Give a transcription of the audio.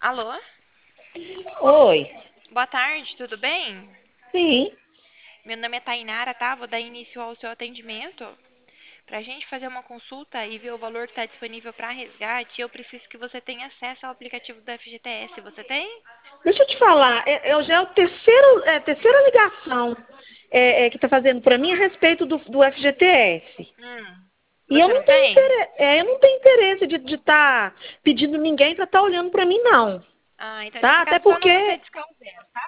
Alô? Oi. Boa tarde, tudo bem? Sim. Meu nome é Tainara, tá? Vou dar início ao seu atendimento. Pra gente fazer uma consulta e ver o valor que está disponível para resgate, eu preciso que você tenha acesso ao aplicativo do FGTS. Você tem? Deixa eu te falar, eu já é a terceira ligação que está fazendo para mim a respeito do FGTS. E Você não tem? eu não tenho interesse de estar pedindo ninguém para estar olhando para mim, não. Ah, então Tá? nesse Até caso só não porque você discar o zero.